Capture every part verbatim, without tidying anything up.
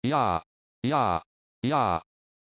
Yeah, yeah, yeah.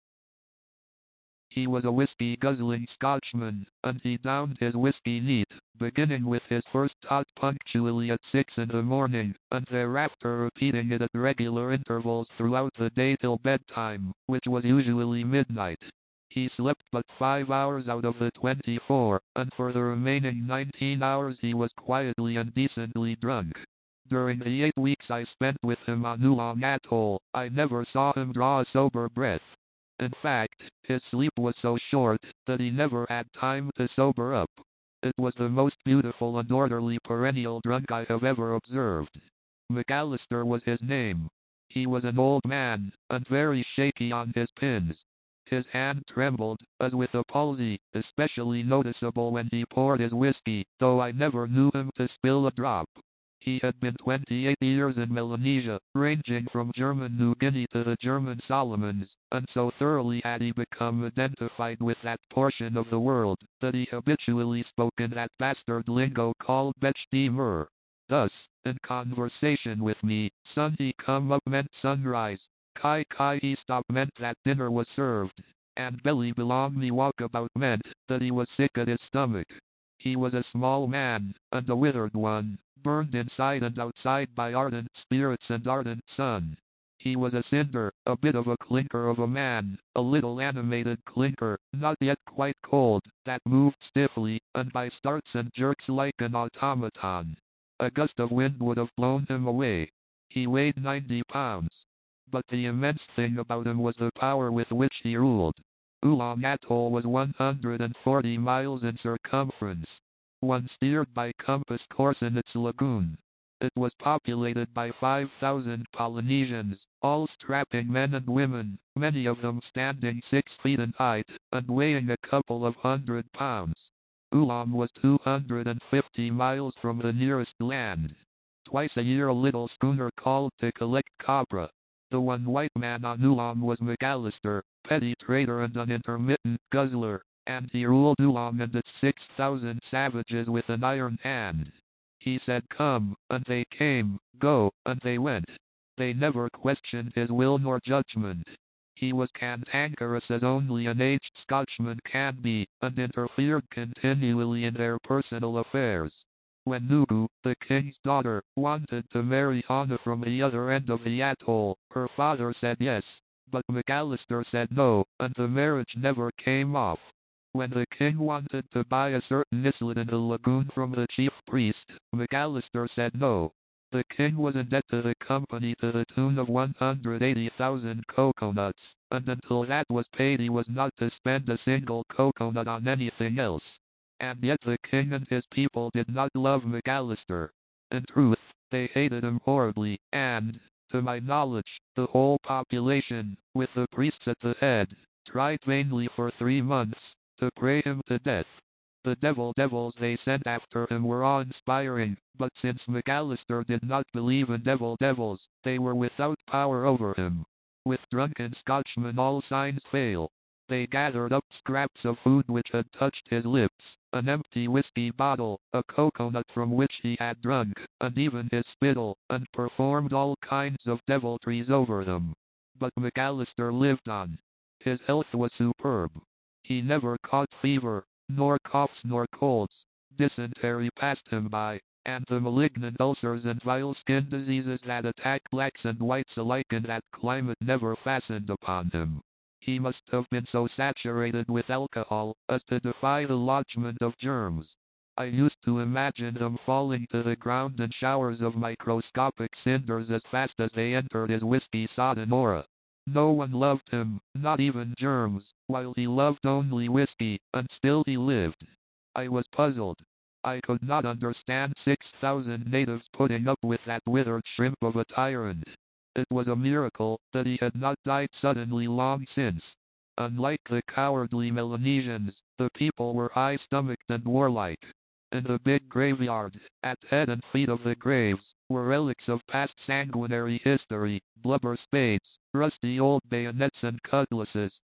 He was a whiskey-guzzling Scotchman, and he downed his whiskey neat, beginning with his first tot punctually at six in the morning, and thereafter repeating it at regular intervals throughout the day till bedtime, which was usually midnight. He slept but five hours out of the twenty-four, and for the remaining nineteen hours he was quietly and decently drunk. During the eight weeks I spent with him on Oolong Atoll, I never saw him draw a sober breath. In fact, his sleep was so short that he never had time to sober up. It was the most beautiful and orderly perennial drunk I have ever observed. McAllister was his name. He was an old man, and very shaky on his pins. His hand trembled, as with a palsy, especially noticeable when he poured his whiskey, though I never knew him to spill a drop. He had been twenty-eight years in Melanesia, ranging from German New Guinea to the German Solomons, and so thoroughly had he become identified with that portion of the world, that he habitually spoke in that bastard lingo called Bech de Mer. Thus, in conversation with me, sun he come up meant sunrise, kai kai he stop meant that dinner was served, and belly belong me walkabout meant that he was sick at his stomach. He was a small man, and a withered one, burned inside and outside by ardent spirits and ardent sun. He was a cinder, a bit of a clinker of a man, a little animated clinker, not yet quite cold, that moved stiffly, and by starts and jerks like an automaton. A gust of wind would have blown him away. He weighed ninety pounds. But the immense thing about him was the power with which he ruled. Oolong Atoll was one hundred forty miles in circumference. One steered by compass course in its lagoon. It was populated by five thousand Polynesians, all strapping men and women, many of them standing six feet in height, and weighing a couple of hundred pounds. Oolong was two hundred fifty miles from the nearest land. Twice a year a little schooner called to collect copra. The one white man on Oolong was McAllister, petty trader and an intermittent guzzler, and he ruled Oolong and its six thousand savages with an iron hand. He said come, and they came, go, and they went. They never questioned his will nor judgment. He was cantankerous as only an aged Scotchman can be, and interfered continually in their personal affairs. When Nugu, the king's daughter, wanted to marry Hana from the other end of the atoll, her father said yes, but McAllister said no, and the marriage never came off. When the king wanted to buy a certain islet in the lagoon from the chief priest, McAllister said no. The king was in debt to the company to the tune of one hundred eighty thousand coconuts, and until that was paid he was not to spend a single coconut on anything else. And yet the king and his people did not love McAllister. In truth, they hated him horribly, and, to my knowledge, the whole population, with the priests at the head, tried vainly for three months to pray him to death. The devil devils they sent after him were awe-inspiring, but since McAllister did not believe in devil devils, they were without power over him. With drunken Scotchmen all signs fail. They gathered up scraps of food which had touched his lips, an empty whiskey bottle, a coconut from which he had drunk, and even his spittle, and performed all kinds of deviltries over them. But McAllister lived on. His health was superb. He never caught fever, nor coughs nor colds. Dysentery passed him by, and the malignant ulcers and vile skin diseases that attack blacks and whites alike in that climate never fastened upon him. He must have been so saturated with alcohol as to defy the lodgment of germs. I used to imagine them falling to the ground in showers of microscopic cinders as fast as they entered his whiskey-sodden aura. No one loved him, not even germs, while he loved only whiskey, and still he lived. I was puzzled. I could not understand six thousand natives putting up with that withered shrimp of a tyrant. It was a miracle that he had not died suddenly long since. Unlike the cowardly Melanesians, the people were high-stomached and warlike. In the big graveyard, at head and feet of the graves, were relics of past sanguinary history, blubber spades, rusty old bayonets and cutlasses,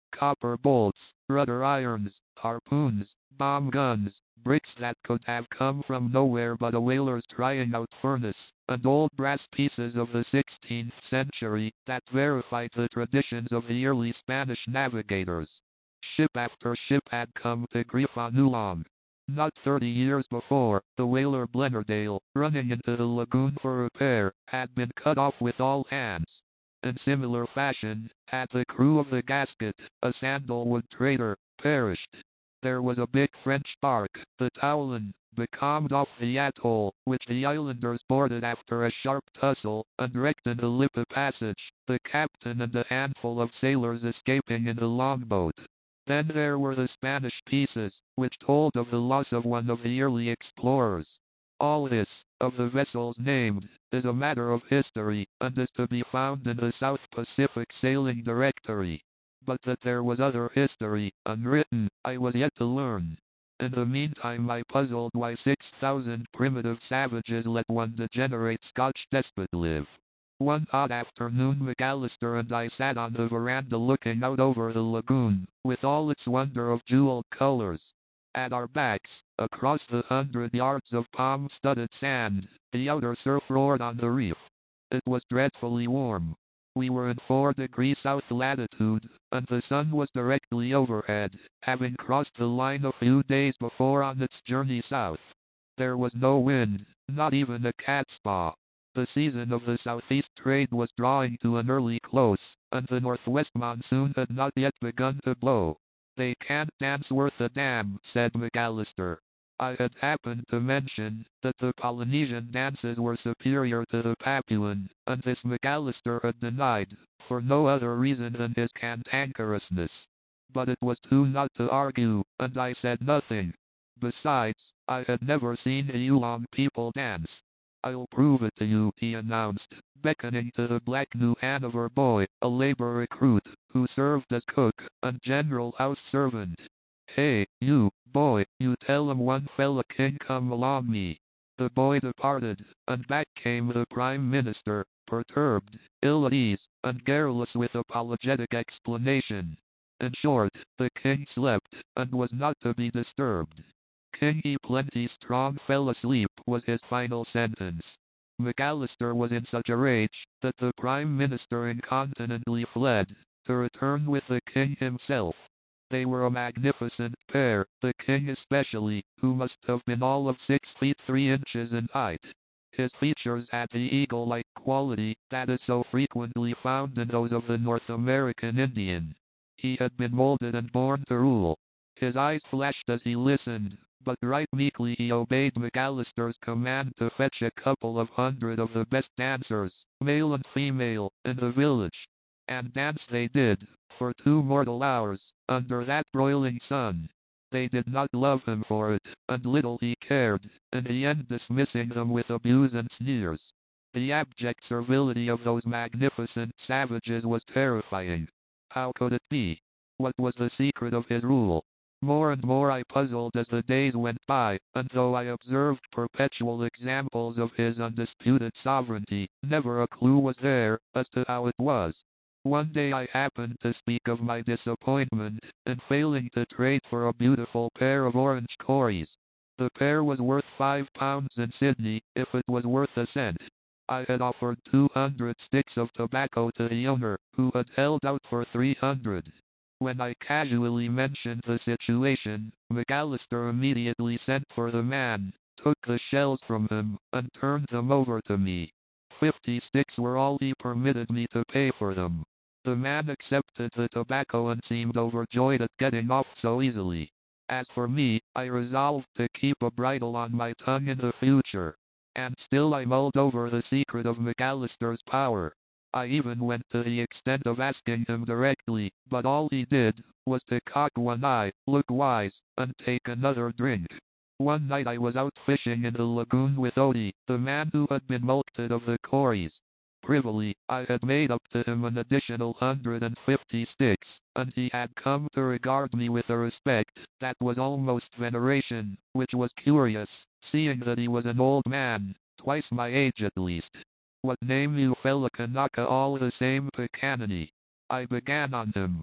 copper bolts, rudder irons, harpoons, bomb guns, bricks that could have come from nowhere but a whaler's trying out furnace, and old brass pieces of the sixteenth century that verified the traditions of the early Spanish navigators. Ship after ship had come to grief on Oolong. Not thirty years before, the whaler Blenheردale, running into the lagoon for repair, had been cut off with all hands. In similar fashion, had the crew of the Gasket, a sandalwood trader, perished. There was a big French bark, the Toulon, becalmed off the atoll, which the islanders boarded after a sharp tussle, and wrecked in the Lippe Passage, the captain and a handful of sailors escaping in the longboat. Then there were the Spanish pieces, which told of the loss of one of the early explorers. All this, of the vessels named, is a matter of history, and is to be found in the South Pacific Sailing Directory. But that there was other history, unwritten, I was yet to learn. In the meantime I puzzled why six thousand primitive savages let one degenerate Scotch despot live. One hot afternoon McAllister and I sat on the veranda looking out over the lagoon, with all its wonder of jeweled colors. At our backs, across the hundred yards of palm-studded sand, the outer surf roared on the reef. It was dreadfully warm. We were in four degrees south latitude, and the sun was directly overhead, having crossed the line a few days before on its journey south. There was no wind, not even a catspaw. The season of the southeast trade was drawing to an early close, and the northwest monsoon had not yet begun to blow. "They can't dance worth a damn," said McAllister. I had happened to mention that the Polynesian dances were superior to the Papuan, and this McAllister had denied, for no other reason than his cantankerousness. But it was too not to argue, and I said nothing. Besides, I had never seen the Oolong people dance. "I'll prove it to you," he announced, beckoning to the black New Hanover boy, a labor recruit, who served as cook and general house servant. "Hey, you, boy, you tell 'em one fella can come along me." The boy departed, and back came the Prime Minister, perturbed, ill at ease, and garrulous with apologetic explanation. In short, the king slept, and was not to be disturbed. "King he plenty strong fell asleep," was his final sentence. McAllister was in such a rage, that the Prime Minister incontinently fled, to return with the king himself. They were a magnificent pair, the king especially, who must have been all of six feet three inches in height. His features had the eagle-like quality that is so frequently found in those of the North American Indian. He had been molded and born to rule. His eyes flashed as he listened, but right meekly he obeyed McAllister's command to fetch a couple of hundred of the best dancers, male and female, in the village. And dance they did, for two mortal hours, under that broiling sun. They did not love him for it, and little he cared, in the end dismissing them with abuse and sneers. The abject servility of those magnificent savages was terrifying. How could it be? What was the secret of his rule? More and more I puzzled as the days went by, and though I observed perpetual examples of his undisputed sovereignty, never a clue was there as to how it was. One day I happened to speak of my disappointment in failing to trade for a beautiful pair of orange cories. The pair was worth five pounds in Sydney, if it was worth a cent. I had offered two hundred sticks of tobacco to the owner, who had held out for three hundred. When I casually mentioned the situation, McAllister immediately sent for the man, took the shells from him, and turned them over to me. Fifty sticks were all he permitted me to pay for them. The man accepted the tobacco and seemed overjoyed at getting off so easily. As for me, I resolved to keep a bridle on my tongue in the future. And still I mulled over the secret of McAllister's power. I even went to the extent of asking him directly, but all he did was to cock one eye, look wise, and take another drink. One night I was out fishing in the lagoon with Odie, the man who had been mulcted of the cories. Privily, I had made up to him an additional hundred and fifty sticks, and he had come to regard me with a respect that was almost veneration, which was curious, seeing that he was an old man, twice my age at least. "What name you fella Kanaka all the same Pakanani?" I began on him.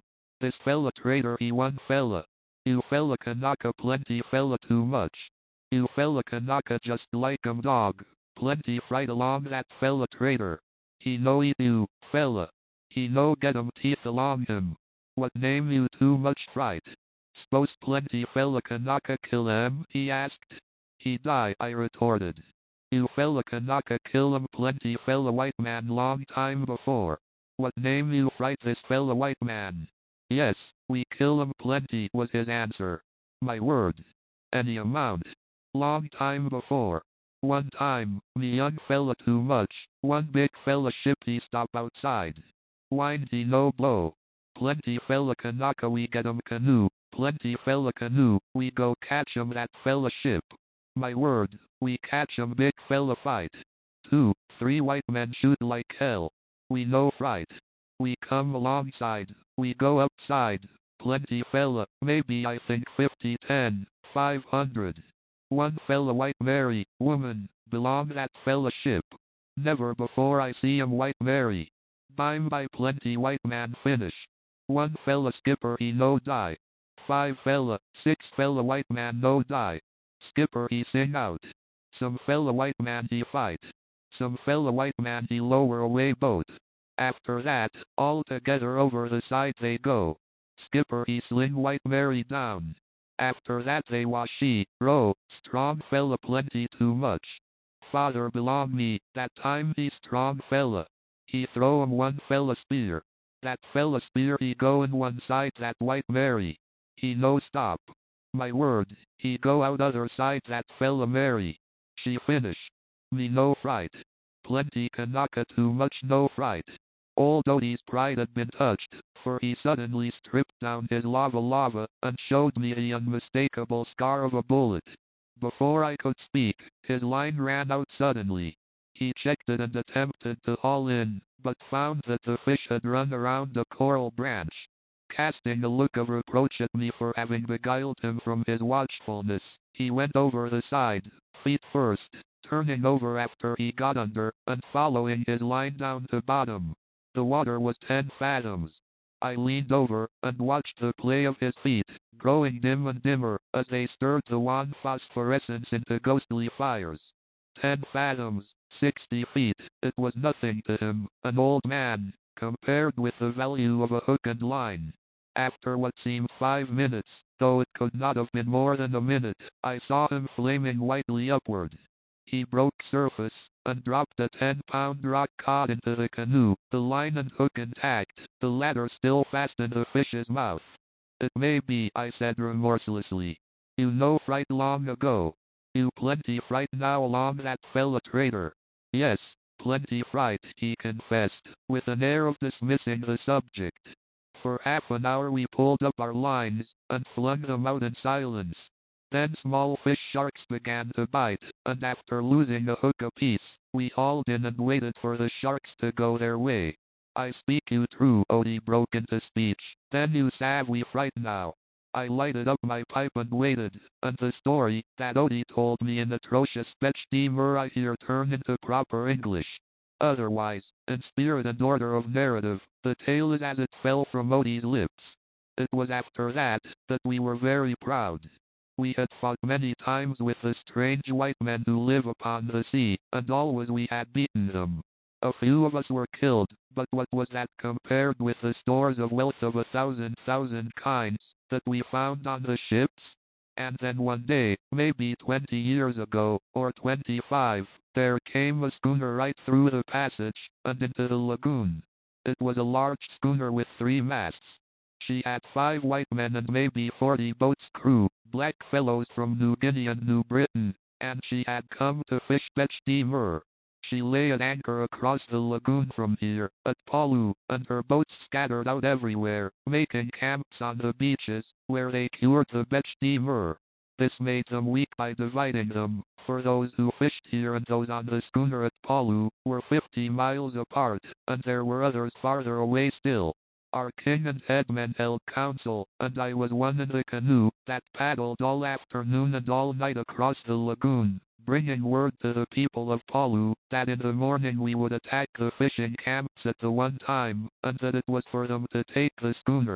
This fella trader he one fella. You fella Kanaka plenty fella too much. You fella Kanaka just like 'em dog. Plenty fright along that fella trader. He no eat you, fella. He no get 'em teeth along him. What name you too much fright? S'pose plenty fella Kanaka kill him, he asked. He die, I retorted. You fella Kanaka kill him plenty fella white man long time before. What name you fright this fella white man? Yes, we kill him plenty was his answer. My word. Any amount. Long time before. One time, me young fella too much, one big fella ship he stop outside. Wind he no blow. Plenty fella Kanaka we get 'em canoe, plenty fella canoe, we go catch 'em that fella ship. My word, we catch 'em big fella fight. Two, three white men shoot like hell. We no fright. We come alongside, we go upside. Plenty fella, maybe I think fifty, ten, five hundred. One fella white Mary, woman, belong that fella ship. Never before I see 'em white Mary. Bime by plenty white man finish. One fella skipper he no die. Five fella, six fella white man no die. Skipper he sing out. Some fella white man he fight. Some fella white man he lower away boat. After that, all together over the side they go. Skipper he sling white Mary down. After that they washi, row, strong fella plenty too much. Father belong me, that time he strong fella. He throw 'em one fella spear. That fella spear he go in one side that white Mary. He no stop. My word, he go out other side that fella Mary. She finish. Me no fright. Plenty Kanaka too much no fright. Old Odie's pride had been touched, for he suddenly stripped down his lava lava, and showed me the unmistakable scar of a bullet. Before I could speak, his line ran out suddenly. He checked it and attempted to haul in, but found that the fish had run around a coral branch. Casting a look of reproach at me for having beguiled him from his watchfulness, he went over the side, feet first, turning over after he got under, and following his line down to bottom. The water was ten fathoms. I leaned over, and watched the play of his feet, growing dim and dimmer, as they stirred the wan phosphorescence into ghostly fires. Ten fathoms, sixty feet, it was nothing to him, an old man, compared with the value of a hook and line. After what seemed five minutes, though it could not have been more than a minute, I saw him flaming whitely upward. He broke surface, and dropped a ten-pound rock cod into the canoe, the line and hook intact, the latter still fast in the fish's mouth. It may be, I said remorselessly. You no fright long ago. You plenty fright now along that fella trader. Yes, plenty fright, he confessed, with an air of dismissing the subject. For half an hour we pulled up our lines, and flung them out in silence. Then small fish sharks began to bite, and after losing a hook apiece, we hauled in and waited for the sharks to go their way. I speak you true, Odie broke into speech, then you sav we fright now. I lighted up my pipe and waited, and the story that Odie told me in atrocious Spech steamer I hear turn into proper English. Otherwise, in spirit and order of narrative, the tale is as it fell from Odie's lips. It was after that, that we were very proud. We had fought many times with the strange white men who live upon the sea, and always we had beaten them. A few of us were killed, but what was that compared with the stores of wealth of a thousand thousand kinds, that we found on the ships? And then one day, maybe twenty years ago, or twenty-five, there came a schooner right through the passage, and into the lagoon. It was a large schooner with three masts. She had five white men and maybe forty boats' crew, black fellows from New Guinea and New Britain, and she had come to fish Spech steamer. She lay at anchor across the lagoon from here, at Palu, and her boats scattered out everywhere, making camps on the beaches, where they cured the Spech steamer. This made them weak by dividing them, for those who fished here and those on the schooner at Palu were fifty miles apart, and there were others farther away still. Our king and headmen held council, and I was one in the canoe that paddled all afternoon and all night across the lagoon, bringing word to the people of Palu that in the morning we would attack the fishing camps at the one time, and that it was for them to take the schooner.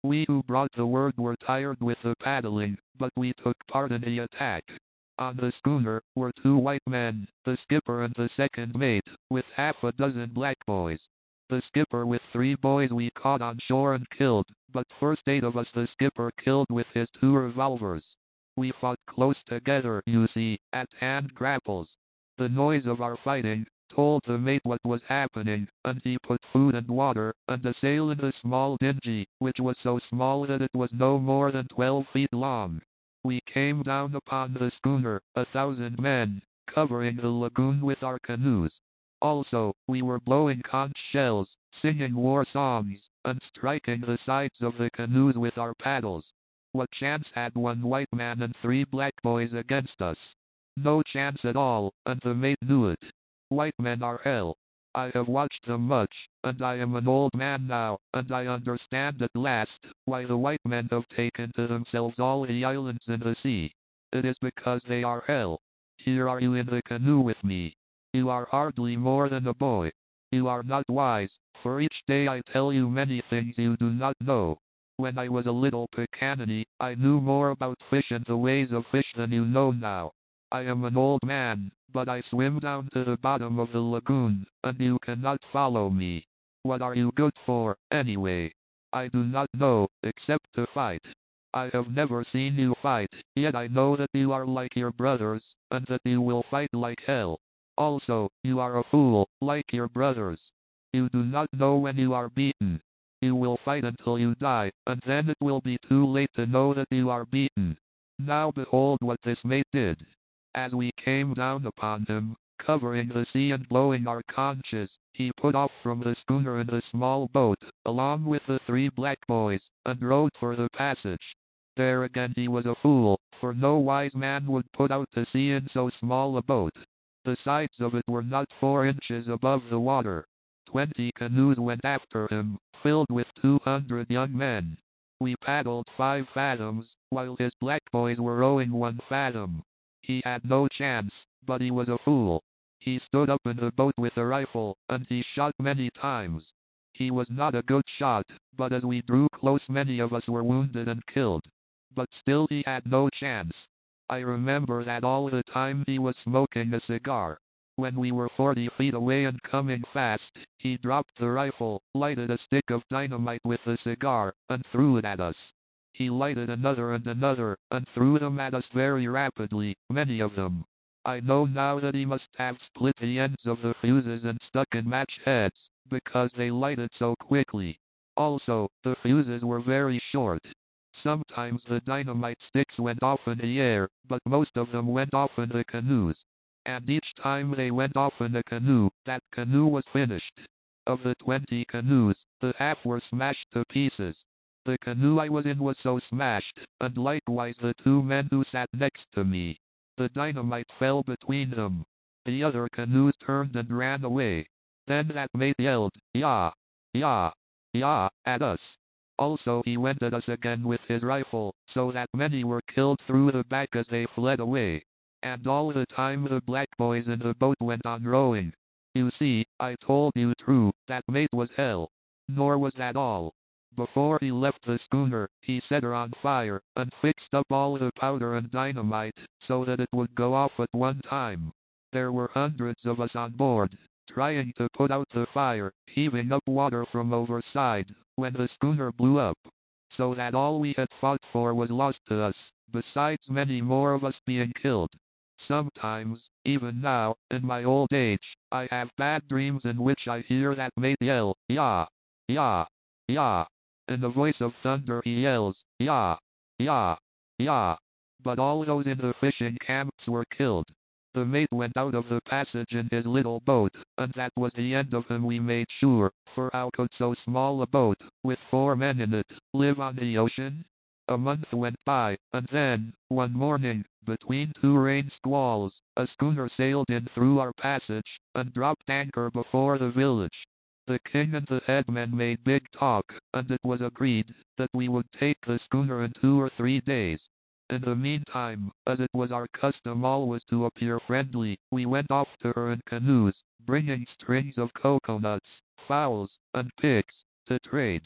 We who brought the word were tired with the paddling, but we took part in the attack. On the schooner were two white men, the skipper and the second mate, with half a dozen black boys. The skipper with three boys we caught on shore and killed, but first eight of us the skipper killed with his two revolvers. We fought close together, you see, at hand grapples. The noise of our fighting told the mate what was happening, and he put food and water and a sail in the small dinghy, which was so small that it was no more than twelve feet long. We came down upon the schooner, a thousand men, covering the lagoon with our canoes. Also, we were blowing conch shells, singing war songs, and striking the sides of the canoes with our paddles. What chance had one white man and three black boys against us? No chance at all, and the mate knew it. White men are hell. I have watched them much, and I am an old man now, and I understand at last why the white men have taken to themselves all the islands in the sea. It is because they are hell. Here are you in the canoe with me. You are hardly more than a boy. You are not wise, for each day I tell you many things you do not know. When I was a little pecaniny, I knew more about fish and the ways of fish than you know now. I am an old man, but I swim down to the bottom of the lagoon, and you cannot follow me. What are you good for, anyway? I do not know, except to fight. I have never seen you fight, yet I know that you are like your brothers, and that you will fight like hell. Also, you are a fool, like your brothers. You do not know when you are beaten. You will fight until you die, and then it will be too late to know that you are beaten. Now behold what this mate did. As we came down upon him, covering the sea and blowing our conches, he put off from the schooner in a small boat, along with the three black boys, and rowed for the passage. There again he was a fool, for no wise man would put out to sea in so small a boat. The sides of it were not four inches above the water. Twenty canoes went after him, filled with two hundred young men. We paddled five fathoms, while his black boys were rowing one fathom. He had no chance, but he was a fool. He stood up in the boat with a rifle, and he shot many times. He was not a good shot, but as we drew close many of us were wounded and killed. But still he had no chance. I remember that all the time he was smoking a cigar. When we were forty feet away and coming fast, he dropped the rifle, lighted a stick of dynamite with the cigar, and threw it at us. He lighted another and another, and threw them at us very rapidly, many of them. I know now that he must have split the ends of the fuses and stuck in match heads, because they lighted so quickly. Also, the fuses were very short. Sometimes the dynamite sticks went off in the air, but most of them went off in the canoes. And each time they went off in a canoe, that canoe was finished. Of the twenty canoes, the half were smashed to pieces. The canoe I was in was so smashed, and likewise the two men who sat next to me. The dynamite fell between them. The other canoes turned and ran away. Then that mate yelled, "Yah! Yah! Yah!" at us. Also he went at us again with his rifle, so that many were killed through the back as they fled away. And all the time the black boys in the boat went on rowing. You see, I told you true, that mate was hell. Nor was that all. Before he left the schooner, he set her on fire, and fixed up all the powder and dynamite, so that it would go off at one time. There were hundreds of us on board, trying to put out the fire, heaving up water from overside, when the schooner blew up. So that all we had fought for was lost to us, besides many more of us being killed. Sometimes, even now, in my old age, I have bad dreams in which I hear that mate yell, "Yah! Yah! Yah!" In the voice of thunder he yells, "Yah! Yah! Yah!" But all those in the fishing camps were killed. The mate went out of the passage in his little boat, and that was the end of him, we made sure, for how could so small a boat, with four men in it, live on the ocean? A month went by, and then, one morning, between two rain squalls, a schooner sailed in through our passage, and dropped anchor before the village. The king and the headmen made big talk, and it was agreed that we would take the schooner in two or three days. In the meantime, as it was our custom always to appear friendly, we went off to her in canoes, bringing strings of coconuts, fowls, and pigs, to trade.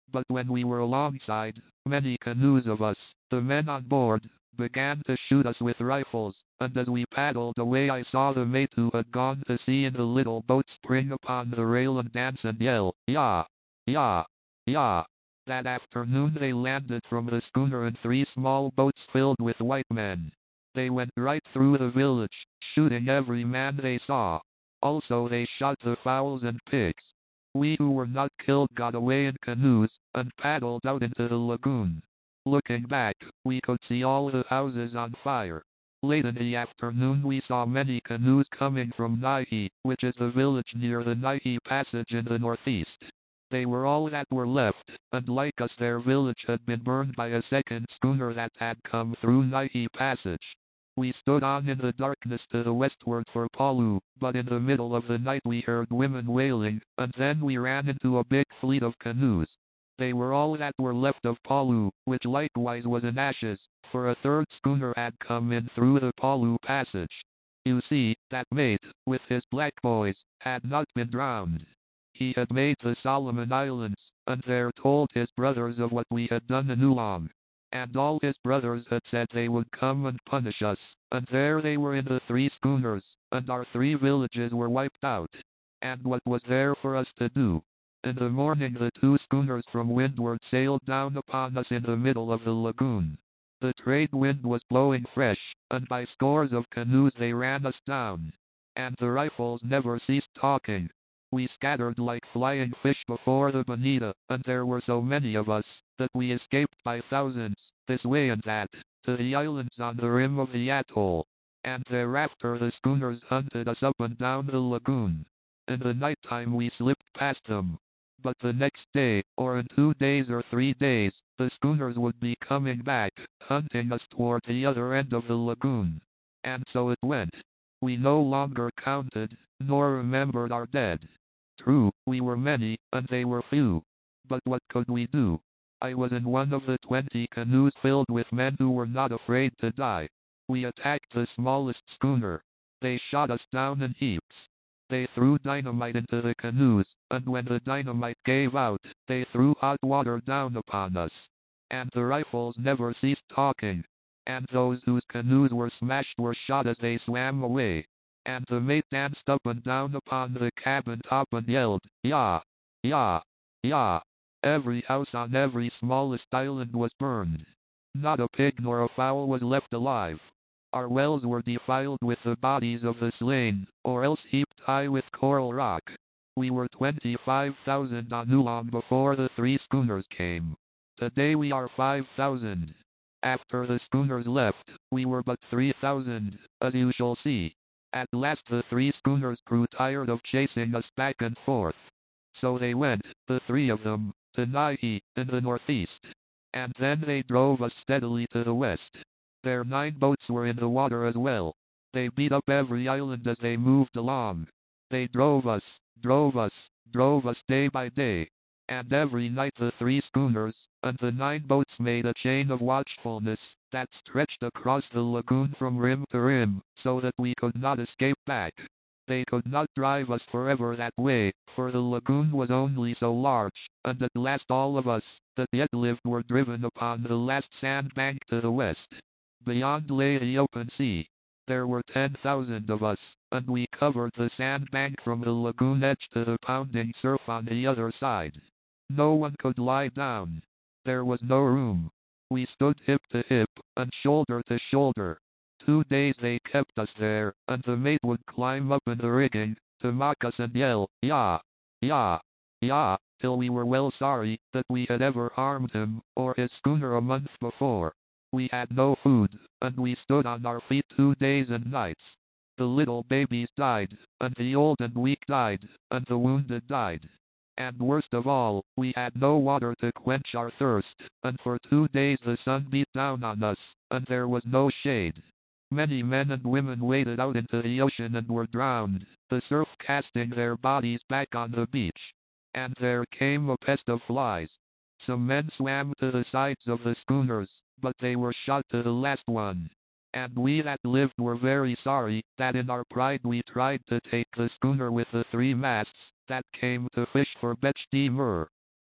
But when we were alongside, many canoes of us, the men on board, began to shoot us with rifles, and as we paddled away I saw the mate who had gone to sea in the little boat spring upon the rail and dance and yell, "Yah! Yah! Yah!" That afternoon they landed from the schooner in three small boats filled with white men. They went right through the village, shooting every man they saw. Also they shot the fowls and pigs. We who were not killed got away in canoes, and paddled out into the lagoon. Looking back, we could see all the houses on fire. Late in the afternoon we saw many canoes coming from Naihi, which is the village near the Naihi Passage in the northeast. They were all that were left, and like us their village had been burned by a second schooner that had come through Naihi Passage. We stood on in the darkness to the westward for Palu, but in the middle of the night we heard women wailing, and then we ran into a big fleet of canoes. They were all that were left of Palu, which likewise was in ashes, for a third schooner had come in through the Palu Passage. You see, that mate, with his black boys, had not been drowned. He had made the Solomon Islands, and there told his brothers of what we had done in Oolong. And all his brothers had said they would come and punish us, and there they were in the three schooners, and our three villages were wiped out. And what was there for us to do? In the morning the two schooners from windward sailed down upon us in the middle of the lagoon. The trade wind was blowing fresh, and by scores of canoes they ran us down. And the rifles never ceased talking. We scattered like flying fish before the bonita, and there were so many of us, that we escaped by thousands, this way and that, to the islands on the rim of the atoll. And thereafter the schooners hunted us up and down the lagoon. In the night time we slipped past them. But the next day, or in two days or three days, the schooners would be coming back, hunting us toward the other end of the lagoon. And so it went. We no longer counted, nor remembered our dead. True, we were many, and they were few. But what could we do? I was in one of the twenty canoes filled with men who were not afraid to die. We attacked the smallest schooner. They shot us down in heaps. They threw dynamite into the canoes, and when the dynamite gave out, they threw hot water down upon us. And the rifles never ceased talking. And those whose canoes were smashed were shot as they swam away. And the mate danced up and down upon the cabin top and yelled, "Yah! Yah! Yah!" Every house on every smallest island was burned. Not a pig nor a fowl was left alive. Our wells were defiled with the bodies of the slain, or else heaped high with coral rock. We were twenty-five thousand on Oolong before the three schooners came. Today we are five thousand. After the schooners left, we were but three thousand, as you shall see. At last the three schooners grew tired of chasing us back and forth. So they went, the three of them, to Naihi, in the northeast. And then they drove us steadily to the west. Their nine boats were in the water as well. They beat up every island as they moved along. They drove us, drove us, drove us day by day. And every night the three schooners, and the nine boats made a chain of watchfulness, that stretched across the lagoon from rim to rim, so that we could not escape back. They could not drive us forever that way, for the lagoon was only so large, and at last all of us, that yet lived were driven upon the last sandbank to the west. Beyond lay the open sea. There were ten thousand of us, and we covered the sandbank from the lagoon edge to the pounding surf on the other side. No one could lie down. There was no room. We stood hip to hip, and shoulder to shoulder. Two days they kept us there, and the mate would climb up in the rigging, to mock us and yell, "Yah! Yah! Yah!" till we were well sorry that we had ever harmed him, or his schooner a month before. We had no food, and we stood on our feet two days and nights. The little babies died, and the old and weak died, and the wounded died. And worst of all, we had no water to quench our thirst, and for two days the sun beat down on us, and there was no shade. Many men and women waded out into the ocean and were drowned, the surf casting their bodies back on the beach. And there came a pest of flies. Some men swam to the sides of the schooners, but they were shot to the last one. And we that lived were very sorry, that in our pride we tried to take the schooner with the three masts, that came to fish for Bech de Mer.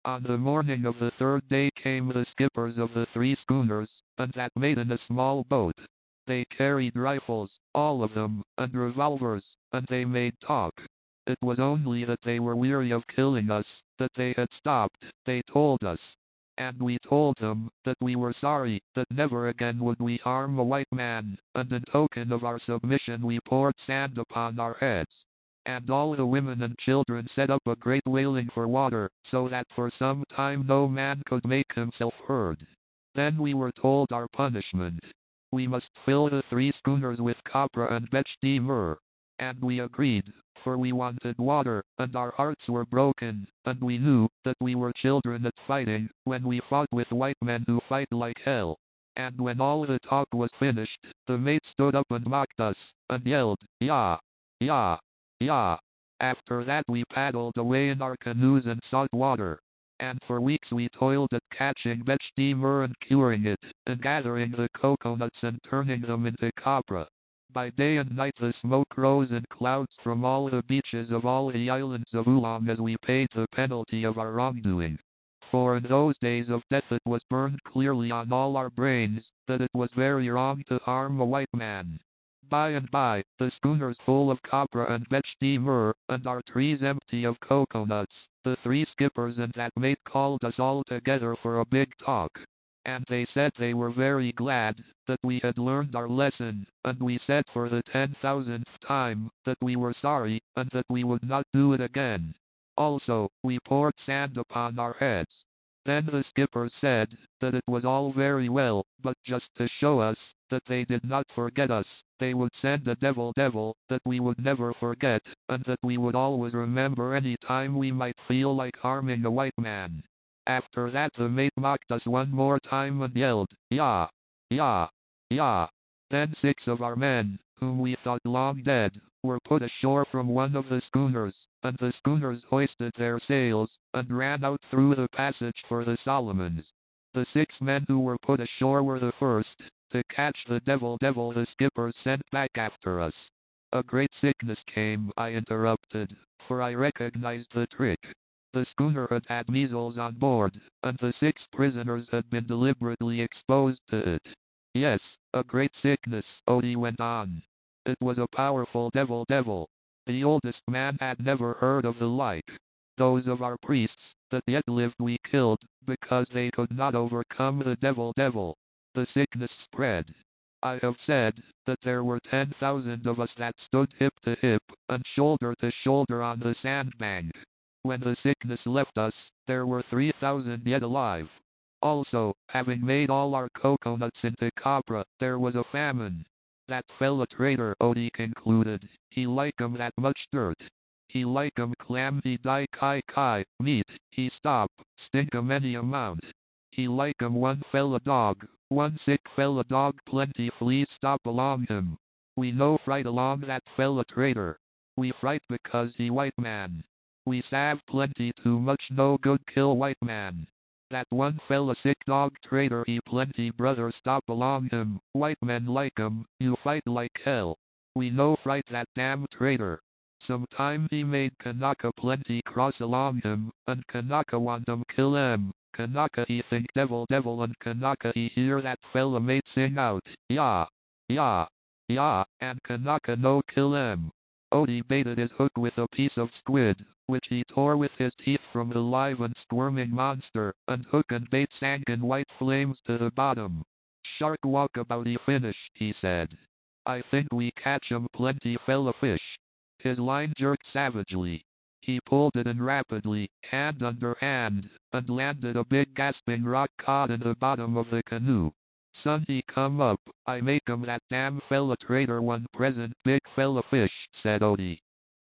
On the morning of the third day came the skippers of the three schooners, and that made in a small boat. They carried rifles, all of them, and revolvers, and they made talk. It was only that they were weary of killing us, that they had stopped, they told us. And we told them that we were sorry, that never again would we harm a white man, and in token of our submission we poured sand upon our heads. And all the women and children set up a great wailing for water, so that for some time no man could make himself heard. Then we were told our punishment. We must fill the three schooners with copra and bechti myrrh. And we agreed, for we wanted water, and our hearts were broken, and we knew that we were children at fighting, when we fought with white men who fight like hell. And when all the talk was finished, the mate stood up and mocked us, and yelled, "Yah! Yah! Yah!" After that we paddled away in our canoes in salt water. And for weeks we toiled at catching bechti myrrh and curing it, and gathering the coconuts and turning them into copra. By day and night the smoke rose in clouds from all the beaches of all the islands of Oolong as we paid the penalty of our wrongdoing. For in those days of death it was burned clearly on all our brains, that it was very wrong to harm a white man. By and by, the schooners full of copra and bechti myrrh, and our trees empty of coconuts, the three skippers and that mate called us all together for a big talk. And they said they were very glad that we had learned our lesson, and we said for the ten thousandth time that we were sorry, and that we would not do it again. Also, we poured sand upon our heads. Then the skippers said that it was all very well, but just to show us that they did not forget us, they would send a devil devil that we would never forget, and that we would always remember any time we might feel like harming a white man. After that the mate mocked us one more time and yelled, "Yah! Yah! Yah!" Then six of our men, whom we thought long dead, were put ashore from one of the schooners, and the schooners hoisted their sails, and ran out through the passage for the Solomons. The six men who were put ashore were the first to catch the devil devil the skippers sent back after us. A great sickness came, I interrupted, for I recognized the trick. The schooner had had measles on board, and the six prisoners had been deliberately exposed to it. Yes, a great sickness, Odie went on. It was a powerful devil devil. The oldest man had never heard of the like. Those of our priests that yet lived we killed, because they could not overcome the devil devil. The sickness spread. I have said that there were ten thousand of us that stood hip to hip, and shoulder to shoulder on the sandbank. When the sickness left us, there were three thousand yet alive. Also, having made all our coconuts into copra, there was a famine. That fella traitor, Odie concluded, he like 'em that much dirt. He like 'em clam, he die kai kai, meat, he stop, stink 'em any amount. He like 'em one fella dog, one sick fella dog plenty fleas stop along him. We no fright along that fella traitor. We fright because he white man. We sav plenty too much no good kill white man. That one fella sick dog traitor he plenty brother stop along him, white men like 'em, you fight like hell. We no fright that damn traitor. Sometime he made Kanaka plenty cross along him, and Kanaka want 'em kill 'em. Kanaka he think devil devil and Kanaka he hear that fella mate sing out, "Yah! Yah! Yah!" and Kanaka no kill 'em. Odie baited his hook with a piece of squid, which he tore with his teeth from the live and squirming monster, and hook and bait sank in white flames to the bottom. "Shark walkabouty finish," he said. "I think we catch 'em plenty fella fish." His line jerked savagely. He pulled it in rapidly, hand under hand, and landed a big gasping rock cod in the bottom of the canoe. "Son, he come up, I make 'em that damn fella traitor one present big fella fish," said Odie.